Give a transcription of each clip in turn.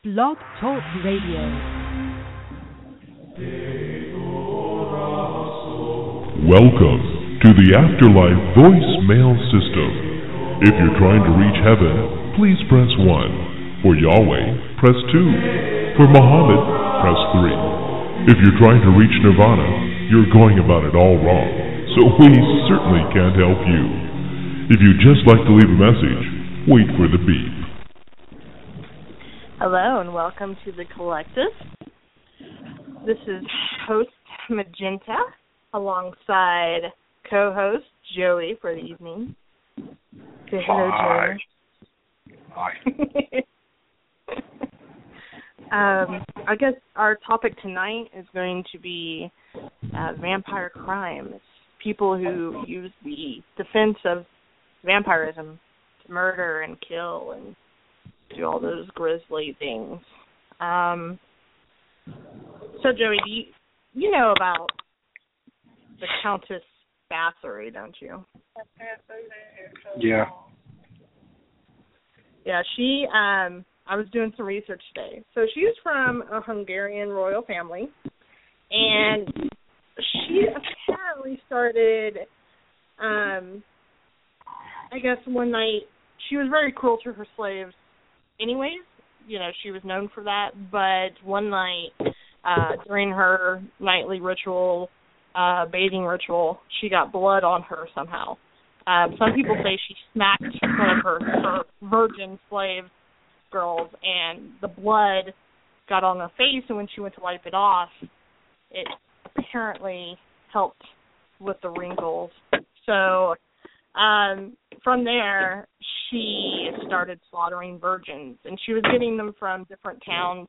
Blog Talk Radio. Welcome to the Afterlife voicemail system. If you're trying to reach heaven, please press 1. For Yahweh, press 2. For Muhammad, press 3. If you're trying to reach Nirvana, you're going about it all wrong, so we certainly can't help you. If you'd just like to leave a message, wait for the beep. Hello and welcome to The Collective. This is host Magenta alongside co-host Joey for the evening. Say hello, Hi. Joey. I guess our topic tonight is going to be vampire crime. It's people who use the defense of vampirism to murder and kill and do all those grisly things. So, Joey, you know about the Countess Bathory, don't you? Yeah. Yeah, she, I was doing some research today. So she's from a Hungarian royal family, and she apparently started, I guess one night, she was very cruel to her slaves anyways. You know, she was known for that, but one night, during her nightly ritual, bathing ritual, she got blood on her somehow. Some people say she smacked one of her virgin slave girls, and the blood got on her face, and when she went to wipe it off, it apparently helped with the wrinkles. So from there, she started slaughtering virgins, and she was getting them from different towns.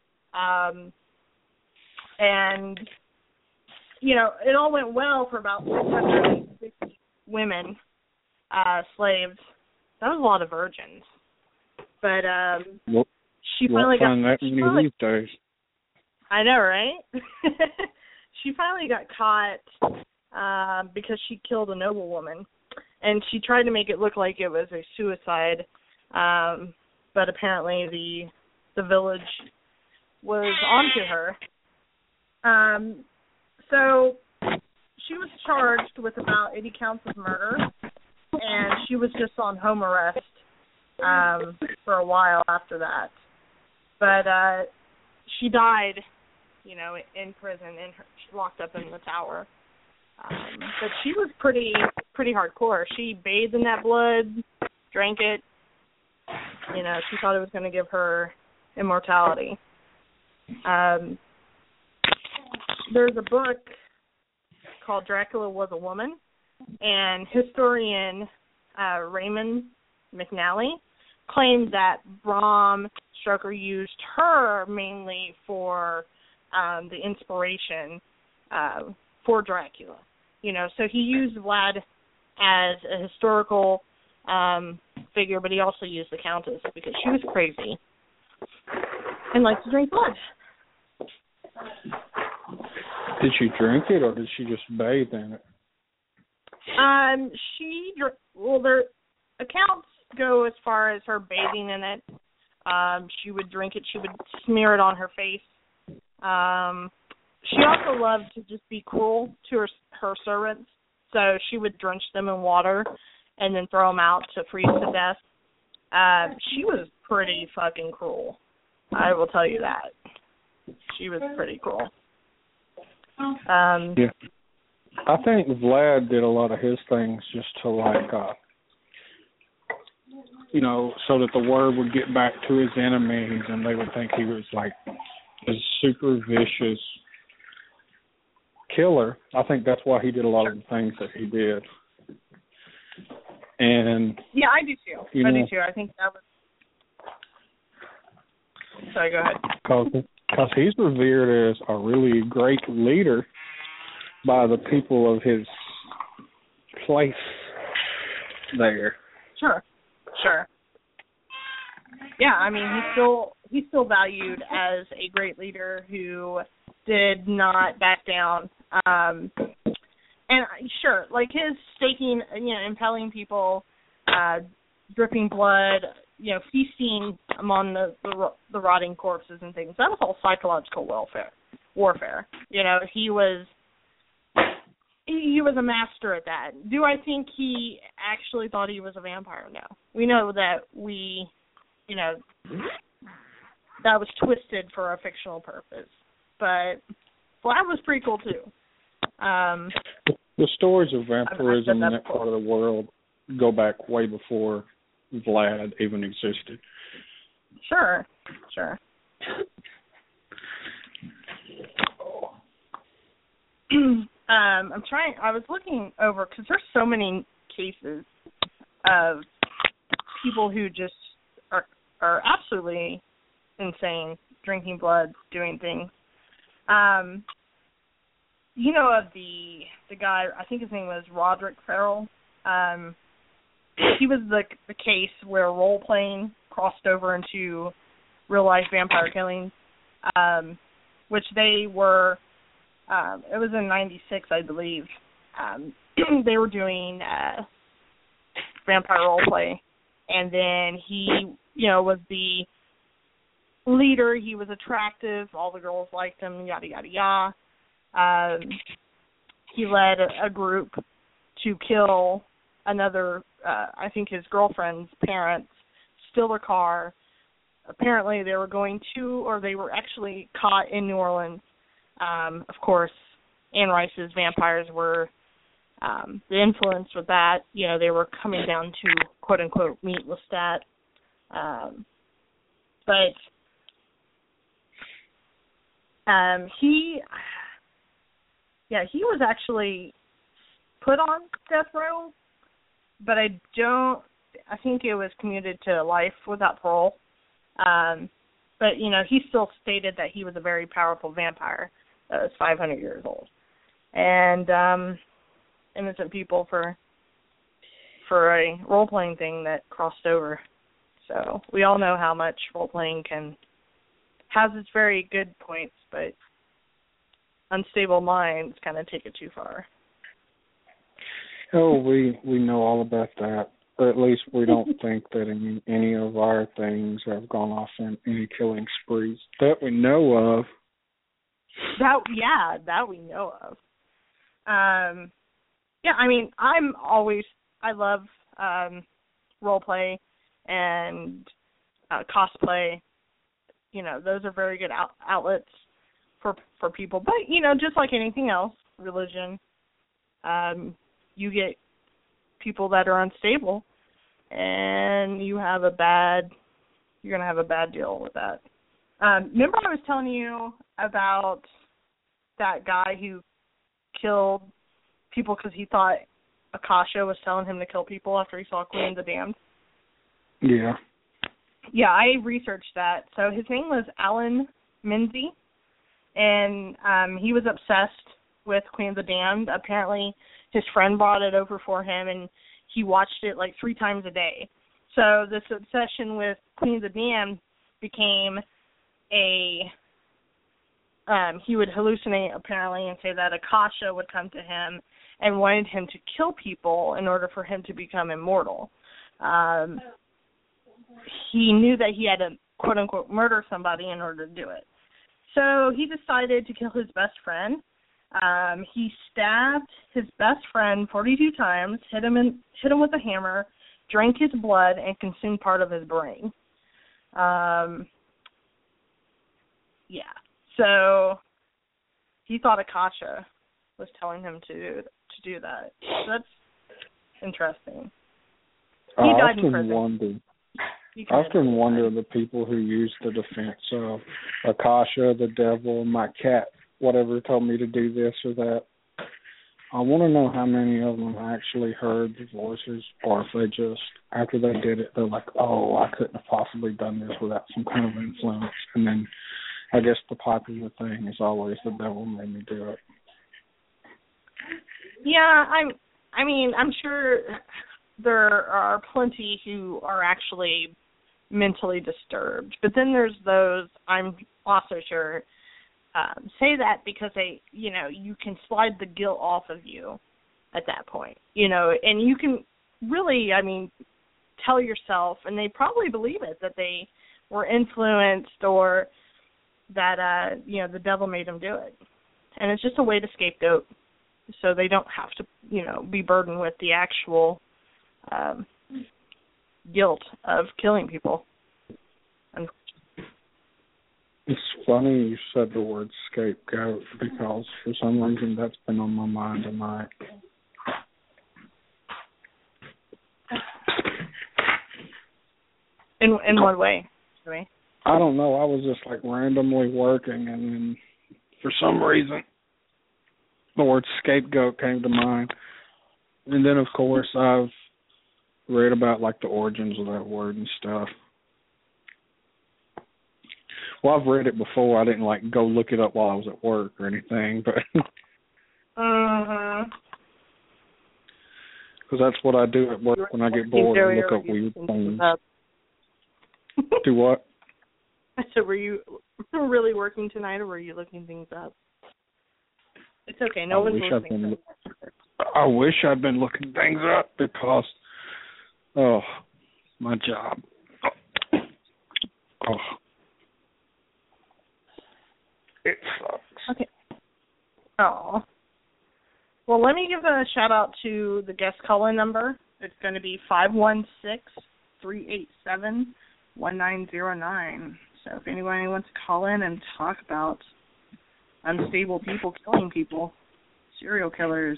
And, you know, it all went well for about 650 women, slaves. That was a lot of virgins. But she finally got... that many these days. I know, right? She finally got caught because she killed a noblewoman. And she tried to make it look like it was a suicide, but apparently the village was onto her. So she was charged with about 80 counts of murder, and she was just on home arrest for a while after that. But she died, you know, in prison, she locked up in the tower. But she was pretty hardcore. She bathed in that blood, drank it. You know, she thought it was going to give her immortality. There's a book called Dracula Was a Woman, and historian Raymond McNally claimed that Bram Stoker used her mainly for the inspiration for Dracula. You know, so he used Vlad as a historical figure, but he also used the Countess because she was crazy and liked to drink blood. Did she drink it, or did she just bathe in it? Their accounts go as far as her bathing in it. She would drink it. She would smear it on her face. She also loved to just be cruel to her servants, so she would drench them in water and then throw them out to freeze to death. She was pretty fucking cruel. I will tell you that. She was pretty cruel. Yeah. I think Vlad did a lot of his things just to, like, you know, so that the word would get back to his enemies and they would think he was, like, a super vicious killer. I think that's why he did a lot of the things that he did. And yeah, I do too. Do too. I think that was... Sorry, go ahead. Because he's revered as a really great leader by the people of his place there. Sure. Yeah, I mean, he's still valued as a great leader who did not back down. And sure, like his staking, you know, impaling people, dripping blood, feasting among the rotting corpses and things. That was all psychological warfare. He was a master at that. Do I think he actually thought he was a vampire? No. We know that that was twisted for a fictional purpose. But Vlad was pretty cool too. The stories of vampirism in that part of the world go back way before Vlad even existed. Sure. I was looking over, because there's so many cases of people who just are absolutely insane, drinking blood, doing things. Of the guy, I think his name was Roderick Farrell. He was the case where role-playing crossed over into real-life vampire killing, which they were, it was in 96, I believe. They were doing vampire roleplay, and then he, was the leader. He was attractive. All the girls liked him, yada, yada, yada. He led a group to kill another, I think his girlfriend's parents, steal their car. Apparently they were they were actually caught in New Orleans. Of course, Anne Rice's vampires were the influence with that. They were coming down to quote-unquote meet Lestat. But he was actually put on death row, but I think it was commuted to life without parole. But, he still stated that he was a very powerful vampire that was 500 years old. And innocent people for a role-playing thing that crossed over. So we all know how much role-playing has its very good points, but unstable minds kind of take it too far. Oh, we know all about that. Or at least we don't think that any of our things have gone off in any killing sprees that we know of. That we know of. I love role play and cosplay. Those are very good outlets for people. But, just like anything else, religion, you get people that are unstable, and you're going to have a bad deal with that. Remember I was telling you about that guy who killed people because he thought Akasha was telling him to kill people after he saw Queen of the Damned? Yeah. Yeah, I researched that. So his name was Alan Minzy, and he was obsessed with Queen of the Damned. Apparently his friend brought it over for him, and he watched it like 3 times a day. So this obsession with Queen of the Damned became he would hallucinate apparently and say that Akasha would come to him and wanted him to kill people in order for him to become immortal. He knew that he had to, quote-unquote, murder somebody in order to do it. So he decided to kill his best friend. He stabbed his best friend 42 times, hit him with a hammer, drank his blood, and consumed part of his brain. So he thought Akasha was telling him to do that. So that's interesting. He died in prison. I often wonder the people who use the defense of Akasha, the devil, my cat, whatever told me to do this or that. I want to know how many of them actually heard the voices, or if they just, after they did it, they're like, oh, I couldn't have possibly done this without some kind of influence. And then I guess the popular thing is always the devil made me do it. Yeah, I'm sure there are plenty who are actually mentally disturbed, but then there's those, I'm also sure, say that because you can slide the guilt off of you at that point, and you can really, tell yourself, and they probably believe it, that they were influenced or that, the devil made them do it. And it's just a way to scapegoat so they don't have to, be burdened with the actual guilt of killing people. And it's funny you said the word scapegoat because for some reason that's been on my mind tonight. In what way, Jimmy? I don't know. I was just randomly working, and then for some reason the word scapegoat came to mind. And then, of course, I've read about the origins of that word and stuff. Well, I've read it before. I didn't go look it up while I was at work or anything, but because that's what I do at work when I get bored and look up weird things. Do what? I said, were you really working tonight, or were you looking things up? It's okay. No one's listening. I wish I'd been looking things up because, my job. It sucks. Okay. Oh. Well, let me give a shout-out to the guest call-in number. It's going to be 516-387-1909. So if anybody wants to call in and talk about unstable people killing people, serial killers.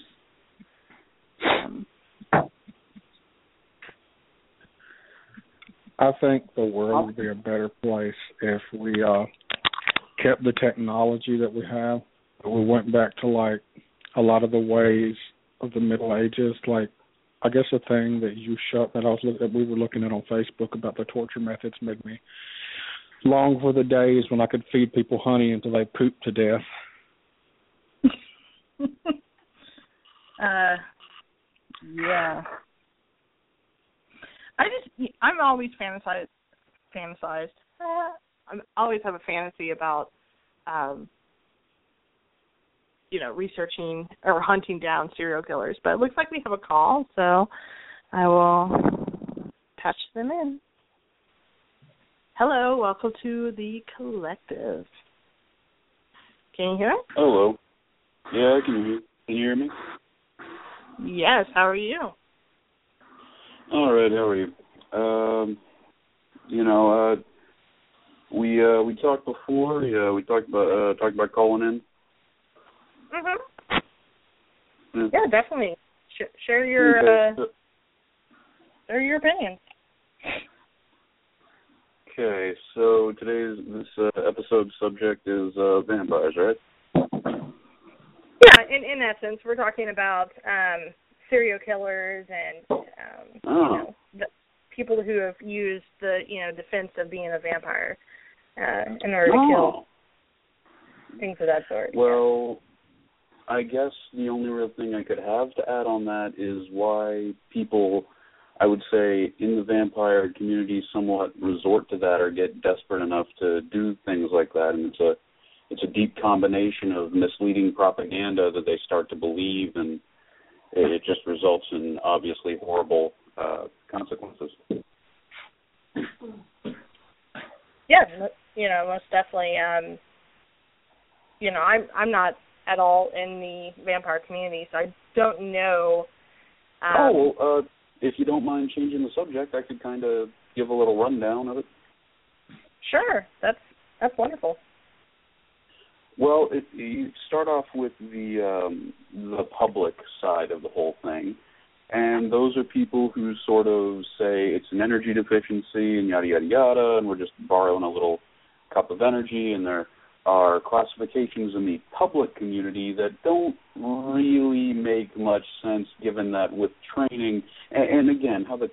I think the world would be a better place if we kept the technology that we have. We went back to a lot of the ways of the Middle Ages. I guess the thing that we were looking at on Facebook about the torture methods made me long for the days when I could feed people honey until they pooped to death. Yeah. I'm always fantasized. I always have a fantasy about, researching or hunting down serial killers. But it looks like we have a call, so I will patch them in. Hello, welcome to the Collective. Can you hear me? Hello. Yeah, I can hear you. Can you hear me? Yes, how are you? All right, how are you? We talked before. Yeah, we talked about calling in. Mhm. Yeah, definitely. Share your opinion. Okay, so this episode subject is vampires, right? Yeah, in essence, we're talking about serial killers and the people who have used the defense of being a vampire in order to kill, things of that sort. Well, I guess the only real thing I could have to add on that is why people, I would say, in the vampire community somewhat resort to that or get desperate enough to do things like that. And it's a deep combination of misleading propaganda that they start to believe, and it just results in obviously horrible consequences. Yeah, most definitely. I'm not at all in the vampire community, so I don't know. If you don't mind changing the subject, I could kind of give a little rundown of it. Sure, that's wonderful. Well, you start off with the public side of the whole thing, and those are people who sort of say it's an energy deficiency and yada, yada, yada, and we're just borrowing a little cup of energy, and there are classifications in the public community that don't really make much sense given that with training, and again, how the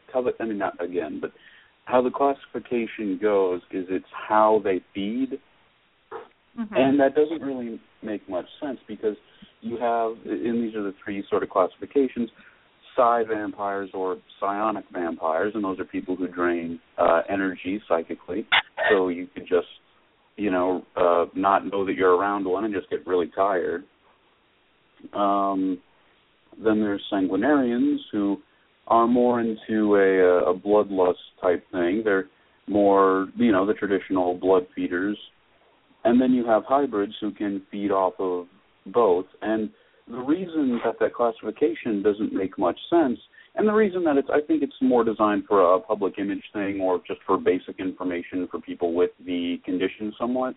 classification goes is it's how they feed. Mm-hmm. And that doesn't really make much sense because you have, and these are the three sort of classifications, psi vampires or psionic vampires, and those are people who drain energy psychically. So you could just, not know that you're around one and just get really tired. Then there's sanguinarians who are more into a bloodlust type thing. They're more, the traditional blood feeders. And then you have hybrids who can feed off of both. And the reason that classification doesn't make much sense, and the reason that I think it's more designed for a public image thing or just for basic information for people with the condition somewhat,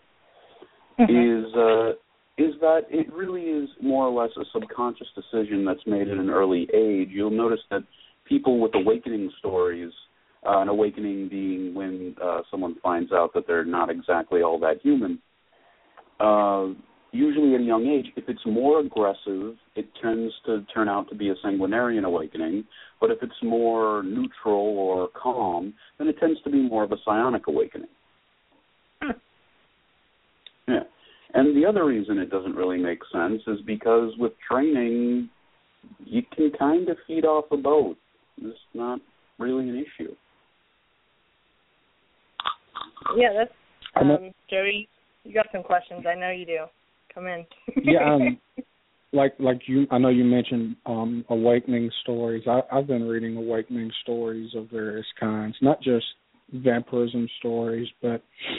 is that it really is more or less a subconscious decision that's made at an early age. You'll notice that people with awakening stories, an awakening being when someone finds out that they're not exactly all that human, usually at a young age, if it's more aggressive, it tends to turn out to be a sanguinarian awakening. But if it's more neutral or calm, then it tends to be more of a psionic awakening. Yeah. And the other reason it doesn't really make sense is because with training, you can kind of feed off of both. It's not really an issue. Yeah, that's Joey. You got some questions. I know you do. Come in. Yeah, like you. I know you mentioned awakening stories. I've been reading awakening stories of various kinds, not just vampirism stories, but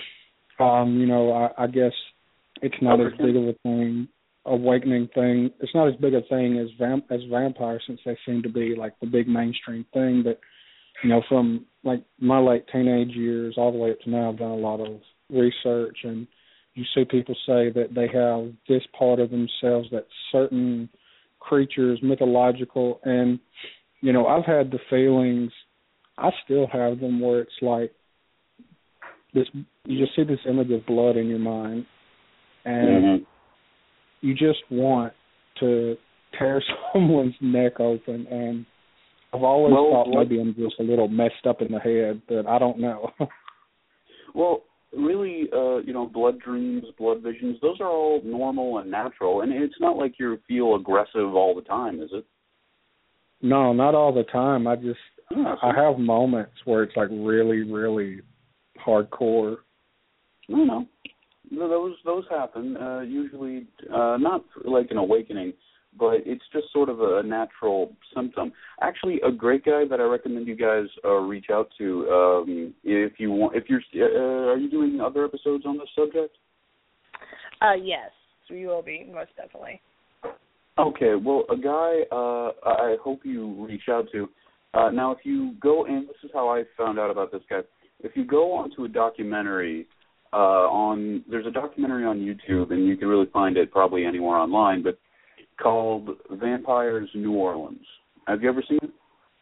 I guess it's not as big of a thing. Awakening thing. It's not as big a thing as vampires, since they seem to be like the big mainstream thing. But from like my late teenage years all the way up to now, I've done a lot of research, and you see people say that they have this part of themselves that certain creatures, mythological, and, I've had the feelings, I still have them, where it's like this, you just see this image of blood in your mind, and you just want to tear someone's neck open, and I've always thought maybe I'm just a little messed up in the head, but I don't know. Well, really, blood dreams, blood visions, those are all normal and natural. And it's not like you feel aggressive all the time, is it? No, not all the time. I have moments where it's like really, really hardcore. No. Those happen. Usually not like an awakening, but it's just sort of a natural symptom. Actually, a great guy that I recommend you guys reach out to if you want. Are you doing other episodes on this subject? Yes, we will be, most definitely. Okay, well, a guy I hope you reach out to. Now, if you go in, this is how I found out about this guy. If you go onto a documentary there's a documentary on YouTube, and you can really find it probably anywhere online, but called Vampires New Orleans. Have you ever seen it?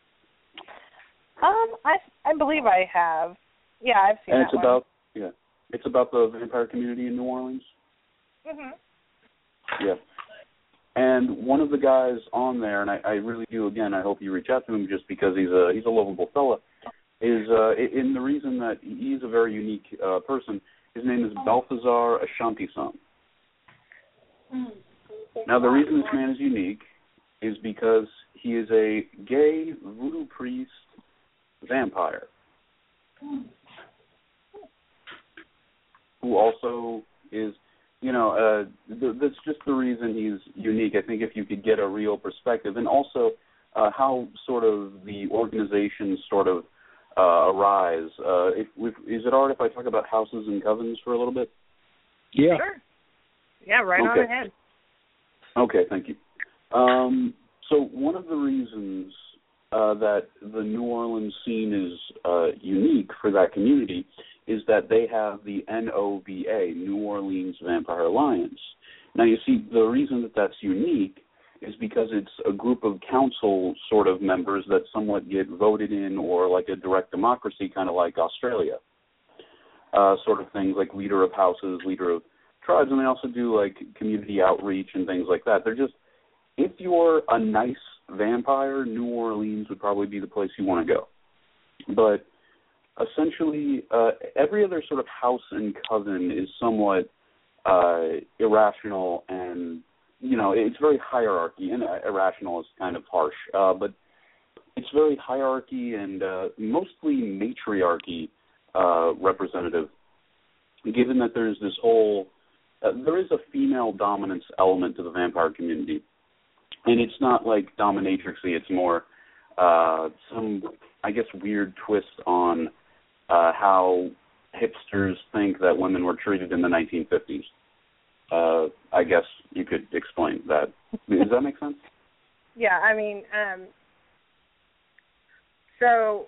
I believe I have. Yeah, I've seen and that one. It's about the vampire community in New Orleans. Yeah. And one of the guys on there, and I really do, again, I hope you reach out to him just because he's a lovable fella, is in the reason that he's a very unique person. His name is Balthazar Ashanti-san. Now, the reason this man is unique is because he is a gay voodoo priest vampire who also is, that's just the reason he's unique. I think if you could get a real perspective, and also how sort of the organizations sort of arise. Is it all right if I talk about houses and covens for a little bit? Yeah. Sure. Yeah, right on ahead. Okay, thank you. So one of the reasons that the New Orleans scene is unique for that community is that they have the NOVA, New Orleans Vampire Alliance. Now, you see, the reason that that's unique is because it's a group of council sort of members that somewhat get voted in, or like a direct democracy, kind of like Australia, sort of things like leader of houses, leader of tribes, and they also do like community outreach and things like that. They're just, if you're a nice vampire, New Orleans would probably be the place you want to go. But essentially, every other sort of house and coven is somewhat irrational, and it's very hierarchy, and irrational is kind of harsh, but it's very hierarchy and mostly matriarchy representative, given that there's this whole there is a female dominance element to the vampire community. And it's not like dominatrixy, it's more some, I guess, weird twist on how hipsters think that women were treated in the 1950s. I guess you could explain that. Does that make sense? Yeah, I mean, so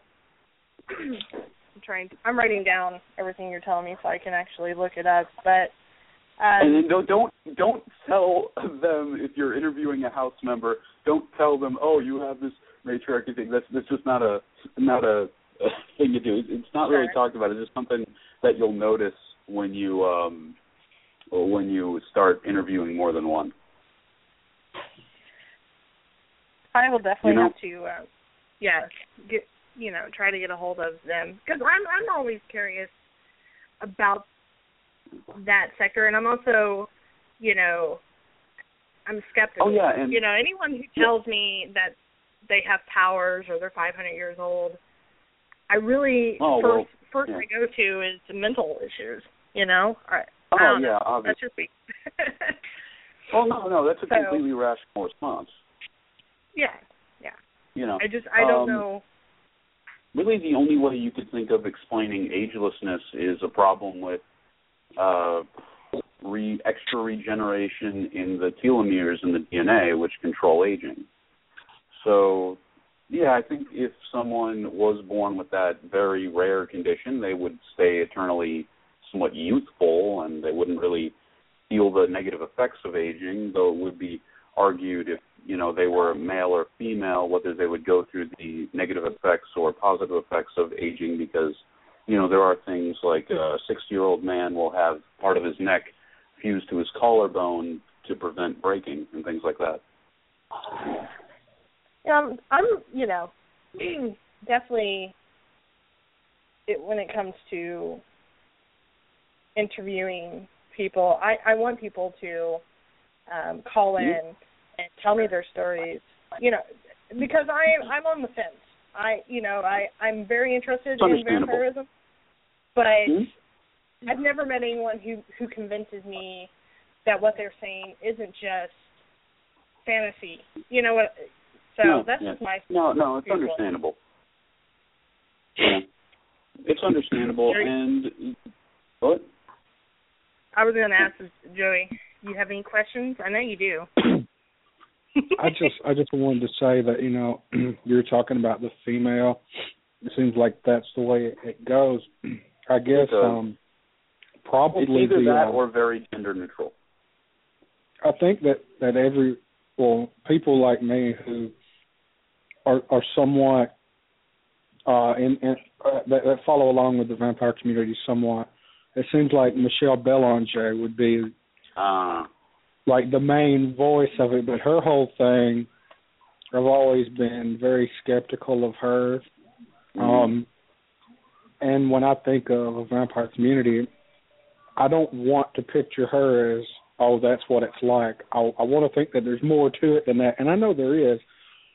I'm writing down everything you're telling me so I can actually look it up. But and then don't tell them, if you're interviewing a House member, don't tell them, oh, you have this matriarchy thing. That's just not a thing to do. It's not really talked about. It's just something that you'll notice when you start interviewing more than one. I will definitely have to, try to get a hold of them, because I'm always curious about that sector, and I'm also, I'm skeptical. Oh yeah, and anyone who tells me that they have powers or they're 500 years old, I really first I go to is the mental issues. Obviously. That's just me. Well, no, that's a completely rational response. Yeah. I don't know. Really, the only way you could think of explaining agelessness is a problem with extra regeneration in the telomeres in the DNA, which control aging. So, yeah, I think if someone was born with that very rare condition, they would stay eternally somewhat youthful, and they wouldn't really feel the negative effects of aging, though it would be argued if, they were male or female, whether they would go through the negative effects or positive effects of aging, because, there are things like a 60-year-old man will have part of his neck fused to his collarbone to prevent breaking and things like that. I'm definitely, when it comes to interviewing people, I want people to call in and tell me their stories, because I'm on the fence. I'm very interested in vampirism, but I've never met anyone who convinces me that what they're saying isn't just fantasy. You know what? So that's just my... No, it's understandable. Yeah. It's understandable, and... What? I was going to ask Joey, do you have any questions? I know you do. I just wanted to say that, you're talking about the female. It seems like that's the way it goes. I guess probably it's either that or very gender neutral. I think that people like me who are somewhat that follow along with the vampire community somewhat. It seems like Michelle Belanger would be like the main voice of it, but her whole thing, I've always been very skeptical of her. And when I think of a vampire community, I don't want to picture her as, oh, that's what it's like. I want to think that there's more to it than that, and I know there is.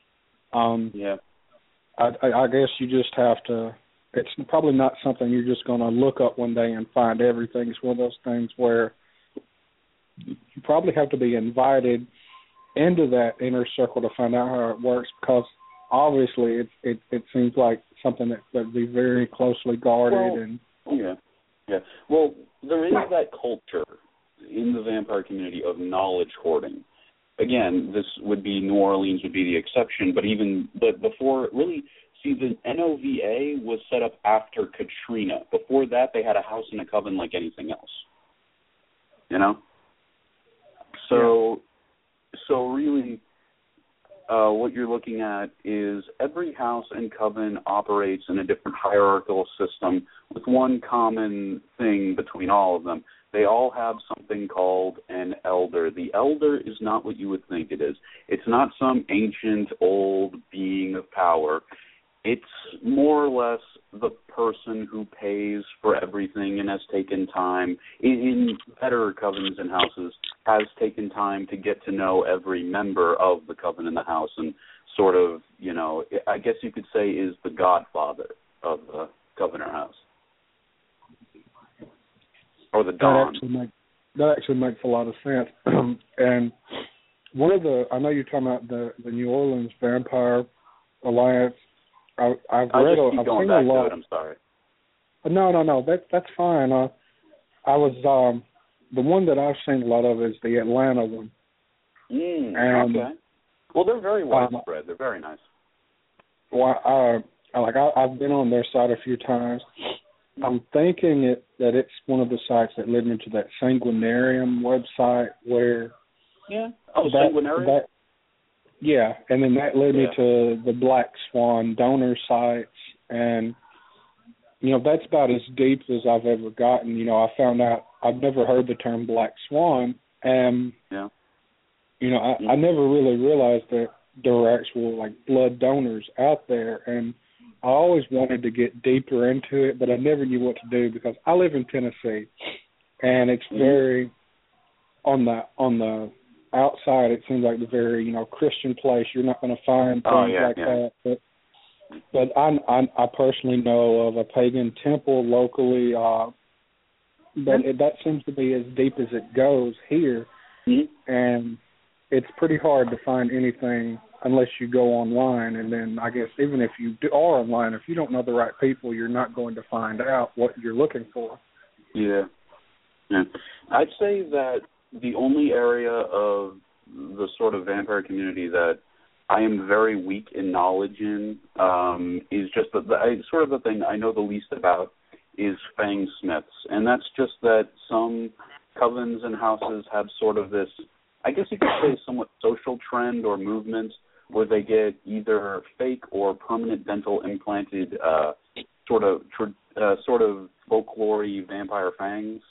I guess you just have to. It's probably not something you're just going to look up one day and find everything. It's one of those things where you probably have to be invited into that inner circle to find out how it works, because obviously it seems like something that would be very closely guarded. Well, there is that culture in the vampire community of knowledge hoarding. Again, this would be New Orleans would be the exception, but before really. See, the NOVA was set up after Katrina. Before that, they had a house and a coven like anything else. So really, what you're looking at is every house and coven operates in a different hierarchical system with one common thing between all of them. They all have something called an elder. The elder is not what you would think it is. It's not some ancient, old being of power. It's more or less the person who pays for everything and has taken time, in better covens and houses, has taken time to get to know every member of the coven in the house and sort of, I guess you could say is the godfather of the coven or house. Or the don. That actually makes a lot of sense. And I know you're talking about the New Orleans vampire Alliance. I've I'll read. just keep I've going seen a back lot. to it. I'm sorry. No. That's fine. I was the one that I've seen a lot of is the Atlanta one. Okay. Well, they're very widespread. They're very nice. Well, I've been on their site a few times. I'm thinking that it's one of the sites that led me to that Sanguinarium website where. Yeah. Oh, Sanguinarium. Yeah, and then that led me to the Black Swan donor sites, and that's about as deep as I've ever gotten. I found out I've never heard the term Black Swan, and I never really realized that there were actual blood donors out there, and I always wanted to get deeper into it, but I never knew what to do because I live in Tennessee, and it's very on the outside. It seems like the very Christian place. You're not going to find things that. But I personally know of a pagan temple locally, but that seems to be as deep as it goes here, and it's pretty hard to find anything unless you go online. And then I guess even if you are online, if you don't know the right people, you're not going to find out what you're looking for. Yeah. I'd say that the only area of the sort of vampire community that I am very weak in knowledge in is just the thing I know the least about is Fang Smiths. And that's just that some covens and houses have sort of this, I guess you could say, somewhat social trend or movement where they get either fake or permanent dental implanted sort of folklore-y vampire fangs.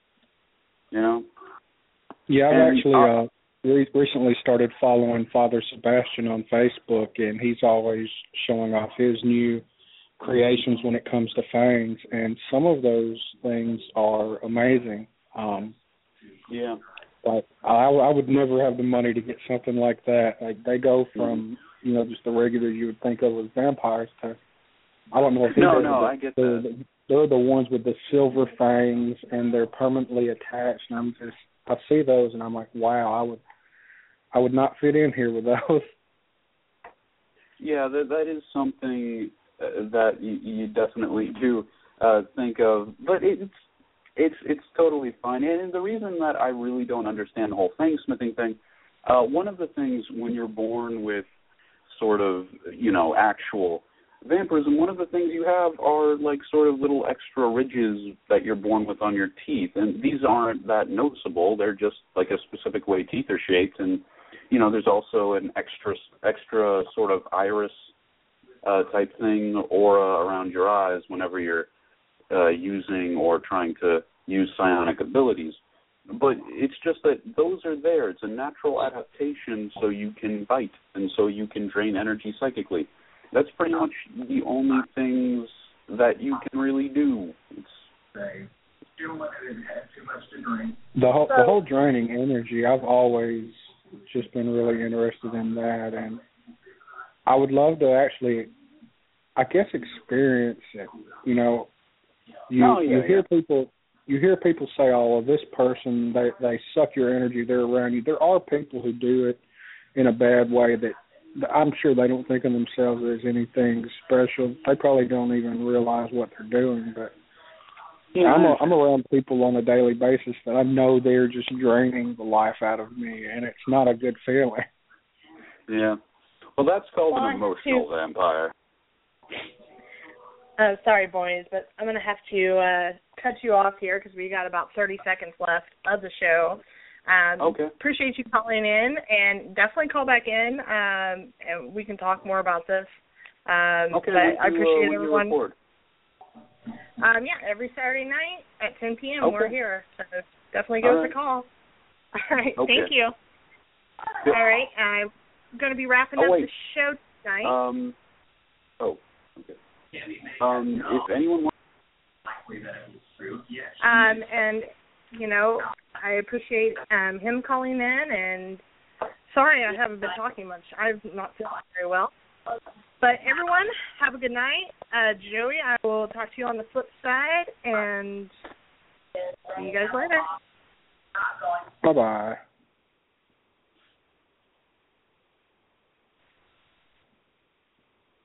Yeah, I've actually recently started following Father Sebastian on Facebook, and he's always showing off his new creations when it comes to fangs, and some of those things are amazing. But I would never have the money to get something like that. They go from just the regular you would think of as vampires to I don't know if I get that. They're the ones with the silver fangs and they're permanently attached. And I see those and I'm like, wow, I would not fit in here with those. Yeah, that is something that you definitely do think of, but it's totally fine. And the reason that I really don't understand the whole fang-smithing thing, one of the things when you're born with sort of, actual vampirism, one of the things you have are like sort of little extra ridges that you're born with on your teeth, and these aren't that noticeable. They're just like a specific way teeth are shaped, and there's also an extra sort of iris type thing, aura around your eyes whenever you're using or trying to use psionic abilities. But it's just that those are there. It's a natural adaptation so you can bite and so you can drain energy psychically. That's pretty much the only things that you can really do. The whole draining energy, I've always just been really interested in that, and I would love to actually, I guess, experience it. You hear people say, "Oh, well, this person they suck your energy. They're around you." There are people who do it in a bad way that I'm sure they don't think of themselves as anything special. They probably don't even realize what they're doing. But I'm around people on a daily basis that I know they're just draining the life out of me, and it's not a good feeling. Yeah. Well, that's called an emotional vampire. Sorry, boys, but I'm going to have to cut you off here because we got about 30 seconds left of the show. Okay. Appreciate you calling in, and definitely call back in, and we can talk more about this. Okay. I appreciate everyone. Record? Every Saturday night at 10 p.m. Okay. We're here, so definitely give us a call. All right, thank you. Yep. All right, I'm going to be wrapping up the show tonight. Okay. If anyone wants... And, I appreciate him calling in, and sorry I haven't been talking much. I'm not feeling very well. But everyone, have a good night. Joey, I will talk to you on the flip side, and see you guys later. Bye-bye.